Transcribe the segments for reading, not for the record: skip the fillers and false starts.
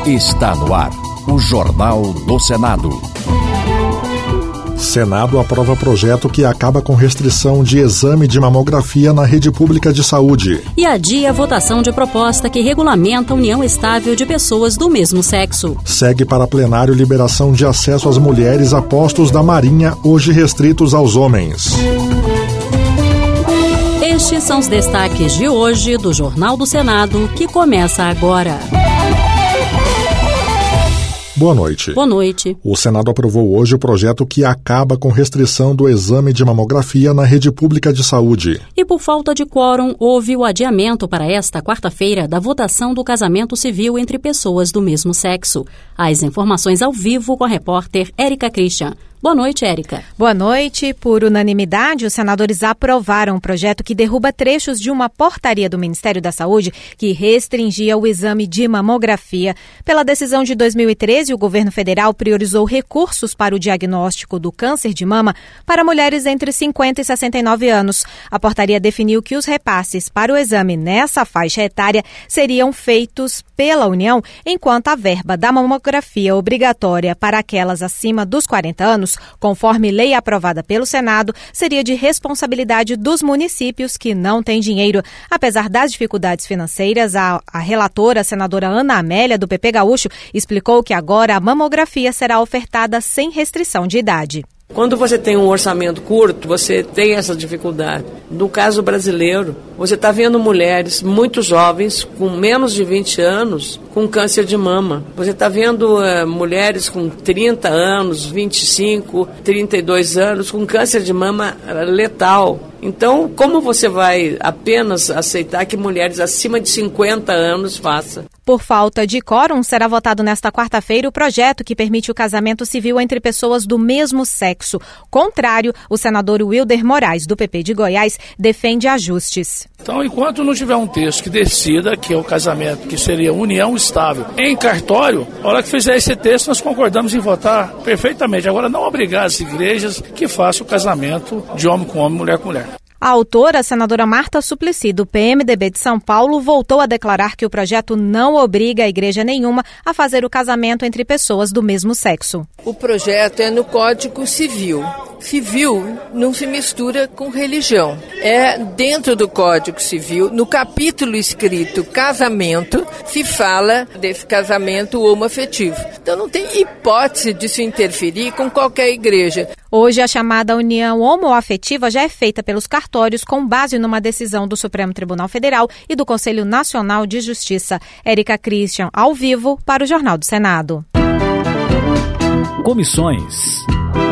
Está no ar o Jornal do Senado. Senado aprova projeto que acaba com restrição de exame de mamografia na rede pública de saúde. E adia a votação de proposta que regulamenta a união estável de pessoas do mesmo sexo. Segue para plenário liberação de acesso às mulheres a postos da Marinha, hoje restritos aos homens. Estes são os destaques de hoje do Jornal do Senado, que começa agora. Boa noite. Boa noite. O Senado aprovou hoje o projeto que acaba com restrição do exame de mamografia na rede pública de saúde. E por falta de quórum, houve o adiamento para esta quarta-feira da votação do casamento civil entre pessoas do mesmo sexo. As informações ao vivo com a repórter Érica Christian. Boa noite, Érica. Boa noite. Por unanimidade, os senadores aprovaram um projeto que derruba trechos de uma portaria do Ministério da Saúde que restringia o exame de mamografia. Pela decisão de 2013, o governo federal priorizou recursos para o diagnóstico do câncer de mama para mulheres entre 50 e 69 anos. A portaria definiu que os repasses para o exame nessa faixa etária seriam feitos pela União, enquanto a verba da mamografia obrigatória para aquelas acima dos 40 anos, conforme lei aprovada pelo Senado, seria de responsabilidade dos municípios que não têm dinheiro. Apesar das dificuldades financeiras, a relatora, a senadora Ana Amélia, do PP Gaúcho, explicou que agora a mamografia será ofertada sem restrição de idade. Quando você tem um orçamento curto, você tem essa dificuldade. No caso brasileiro, você está vendo mulheres muito jovens, com menos de 20 anos, com câncer de mama. Você está vendo mulheres com 30 anos, 25, 32 anos, com câncer de mama letal. Então, como você vai apenas aceitar que mulheres acima de 50 anos façam? Por falta de quórum, será votado nesta quarta-feira o projeto que permite o casamento civil entre pessoas do mesmo sexo. Contrário, o senador Wilder Moraes, do PP de Goiás, defende ajustes. Então, enquanto não tiver um texto que decida que é o casamento, que seria união estável em cartório, a hora que fizer esse texto, nós concordamos em votar perfeitamente. Agora, não obrigar as igrejas que façam o casamento de homem com homem, mulher com mulher. A autora, a senadora Marta Suplicy, do PMDB de São Paulo, voltou a declarar que o projeto não obriga a igreja nenhuma a fazer o casamento entre pessoas do mesmo sexo. O projeto é no Código Civil. Civil não se mistura com religião. É dentro do Código Civil, no capítulo escrito casamento, se fala desse casamento homoafetivo. Então não tem hipótese de se interferir com qualquer igreja. Hoje, a chamada união homoafetiva já é feita pelos cartórios com base numa decisão do Supremo Tribunal Federal e do Conselho Nacional de Justiça. Érica Christian, ao vivo, para o Jornal do Senado. Comissões.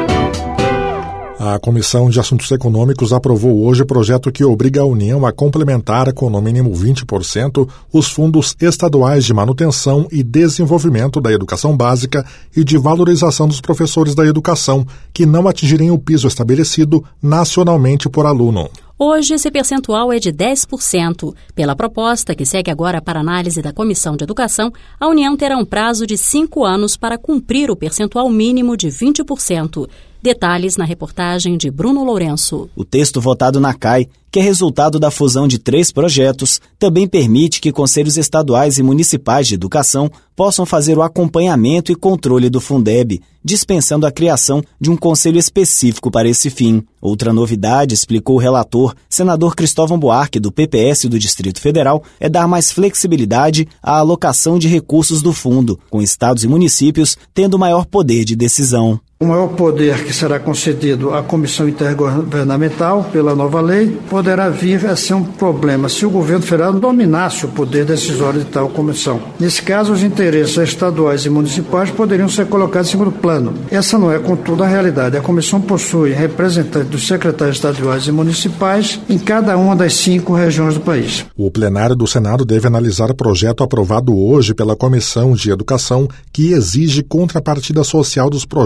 A Comissão de Assuntos Econômicos aprovou hoje o projeto que obriga a União a complementar com no mínimo 20% os fundos estaduais de manutenção e desenvolvimento da educação básica e de valorização dos professores da educação, que não atingirem o piso estabelecido nacionalmente por aluno. Hoje, esse percentual é de 10%. Pela proposta, que segue agora para análise da Comissão de Educação, a União terá um prazo de 5 anos para cumprir o percentual mínimo de 20%. Detalhes na reportagem de Bruno Lourenço. O texto votado na CAI, que é resultado da fusão de 3 projetos, também permite que conselhos estaduais e municipais de educação possam fazer o acompanhamento e controle do Fundeb, dispensando a criação de um conselho específico para esse fim. Outra novidade, explicou o relator, senador Cristóvão Buarque, do PPS do Distrito Federal, é dar mais flexibilidade à alocação de recursos do fundo, com estados e municípios tendo maior poder de decisão. O maior poder que será concedido à Comissão Intergovernamental pela nova lei poderá vir a ser um problema se o governo federal dominasse o poder decisório de tal comissão. Nesse caso, os interesses estaduais e municipais poderiam ser colocados em segundo plano. Essa não é, contudo, a realidade. A comissão possui representantes dos secretários estaduais e municipais em cada uma das 5 regiões do país. O plenário do Senado deve analisar o projeto aprovado hoje pela Comissão de Educação, que exige contrapartida social dos projetos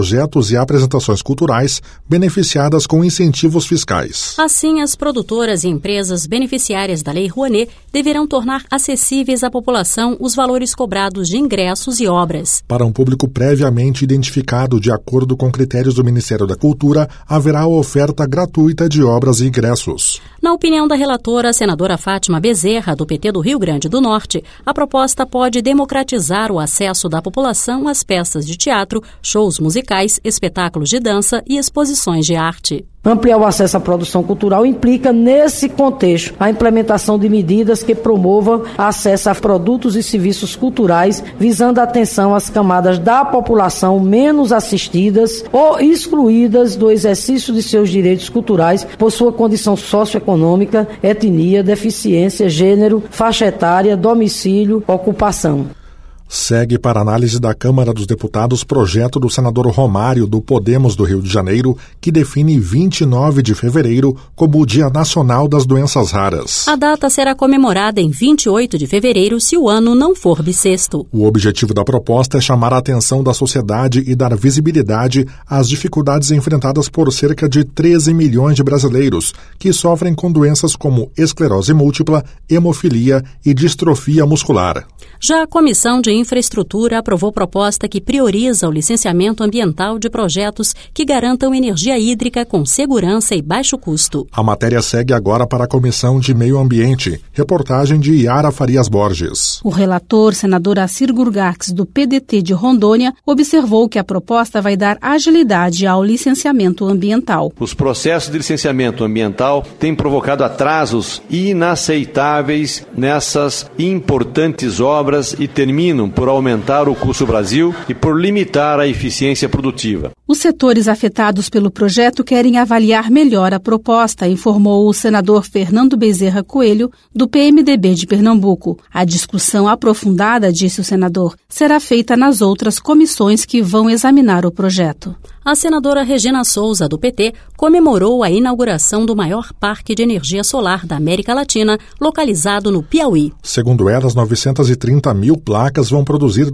eventos e apresentações culturais beneficiadas com incentivos fiscais. Assim, as produtoras e empresas beneficiárias da Lei Rouanet deverão tornar acessíveis à população os valores cobrados de ingressos e obras. Para um público previamente identificado de acordo com critérios do Ministério da Cultura, haverá a oferta gratuita de obras e ingressos. Na opinião da relatora, a senadora Fátima Bezerra, do PT do Rio Grande do Norte, a proposta pode democratizar o acesso da população às peças de teatro, shows musicais, espetáculos de dança e exposições de arte. Ampliar o acesso à produção cultural implica, nesse contexto, a implementação de medidas que promovam acesso a produtos e serviços culturais, visando a atenção às camadas da população menos assistidas ou excluídas do exercício de seus direitos culturais por sua condição socioeconômica, etnia, deficiência, gênero, faixa etária, domicílio, ocupação. Segue para análise da Câmara dos Deputados projeto do senador Romário, do Podemos do Rio de Janeiro, que define 29 de fevereiro como o Dia Nacional das Doenças Raras. A data será comemorada em 28 de fevereiro se o ano não for bissexto. O objetivo da proposta é chamar a atenção da sociedade e dar visibilidade às dificuldades enfrentadas por cerca de 13 milhões de brasileiros que sofrem com doenças como esclerose múltipla, hemofilia e distrofia muscular. Já a Comissão de Infraestrutura aprovou proposta que prioriza o licenciamento ambiental de projetos que garantam energia hídrica com segurança e baixo custo. A matéria segue agora para a Comissão de Meio Ambiente. Reportagem de Yara Farias Borges. O relator, senador Assir Gurgax, do PDT de Rondônia, observou que a proposta vai dar agilidade ao licenciamento ambiental. Os processos de licenciamento ambiental têm provocado atrasos inaceitáveis nessas importantes obras e terminam por aumentar o custo do Brasil e por limitar a eficiência produtiva. Os setores afetados pelo projeto querem avaliar melhor a proposta, informou o senador Fernando Bezerra Coelho, do PMDB de Pernambuco. A discussão aprofundada, disse o senador, será feita nas outras comissões que vão examinar o projeto. A senadora Regina Souza, do PT, comemorou a inauguração do maior parque de energia solar da América Latina, localizado no Piauí. Segundo ela, as 930 mil placas vão produzir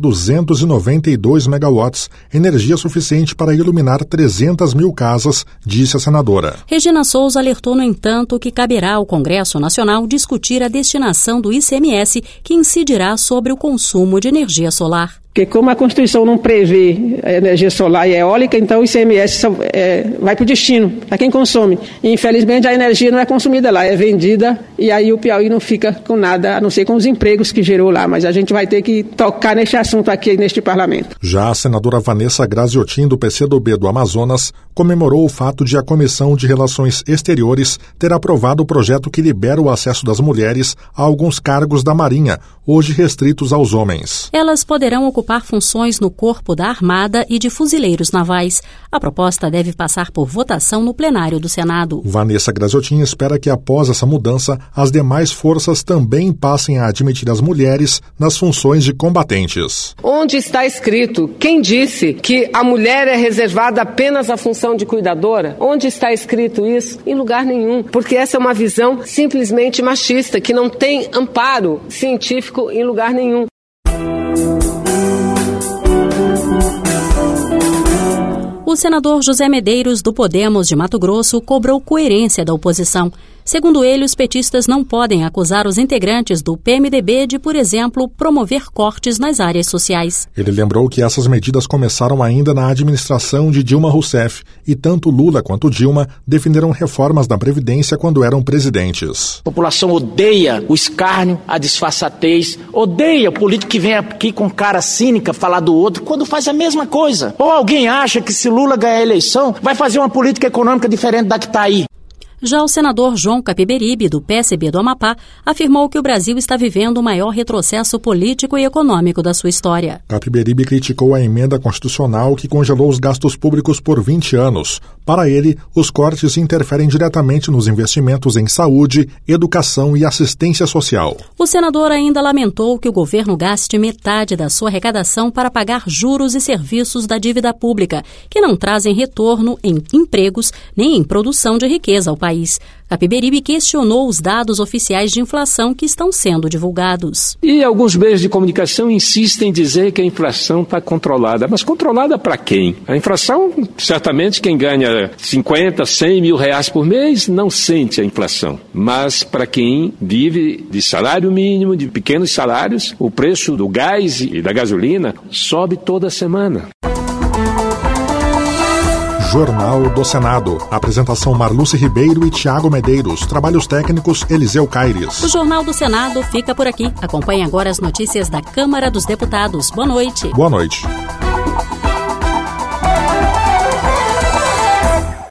292 megawatts, energia suficiente para iluminar 300 mil casas, disse a senadora. Regina Souza alertou, no entanto, que caberá ao Congresso Nacional discutir a destinação do ICMS, que incidirá sobre o consumo de energia solar. Porque como a Constituição não prevê energia solar e eólica, então o ICMS vai para o destino, para quem consome. E, infelizmente, a energia não é consumida lá, é vendida, e aí o Piauí não fica com nada, a não ser com os empregos que gerou lá. Mas a gente vai ter que tocar neste assunto aqui neste parlamento. Já a senadora Vanessa Graziotin, do PCdoB do Amazonas, comemorou o fato de a Comissão de Relações Exteriores ter aprovado o projeto que libera o acesso das mulheres a alguns cargos da Marinha, hoje restritos aos homens. Elas poderão ocupar funções no corpo da Armada e de fuzileiros navais. A proposta deve passar por votação no plenário do Senado. Vanessa Graziotin espera que, após essa mudança, as demais forças também passem a admitir as mulheres nas funções de combatentes. Onde está escrito? Quem disse que a mulher é reservada apenas à função de cuidadora? Onde está escrito isso? Em lugar nenhum. Porque essa é uma visão simplesmente machista, que não tem amparo científico em lugar nenhum. O senador José Medeiros, do Podemos de Mato Grosso, cobrou coerência da oposição. Segundo ele, os petistas não podem acusar os integrantes do PMDB de, por exemplo, promover cortes nas áreas sociais. Ele lembrou que essas medidas começaram ainda na administração de Dilma Rousseff e tanto Lula quanto Dilma defenderam reformas da Previdência quando eram presidentes. A população odeia o escárnio, a disfarçatez, odeia o político que vem aqui com cara cínica falar do outro quando faz a mesma coisa. Ou alguém acha que se Lula ganhar a eleição, vai fazer uma política econômica diferente da que está aí. Já o senador João Capiberibe, do PSB do Amapá, afirmou que o Brasil está vivendo o maior retrocesso político e econômico da sua história. Capiberibe criticou a emenda constitucional que congelou os gastos públicos por 20 anos. Para ele, os cortes interferem diretamente nos investimentos em saúde, educação e assistência social. O senador ainda lamentou que o governo gaste metade da sua arrecadação para pagar juros e serviços da dívida pública, que não trazem retorno em empregos nem em produção de riqueza ao país. país. Capiberibe questionou os dados oficiais de inflação que estão sendo divulgados. E alguns meios de comunicação insistem em dizer que a inflação está controlada. Mas controlada para quem? A inflação, certamente quem ganha 50, 100 mil reais por mês não sente a inflação. Mas para quem vive de salário mínimo, de pequenos salários, o preço do gás e da gasolina sobe toda semana. Jornal do Senado. Apresentação Marluce Ribeiro e Tiago Medeiros. Trabalhos técnicos Eliseu Caires. O Jornal do Senado fica por aqui. Acompanhe agora as notícias da Câmara dos Deputados. Boa noite. Boa noite.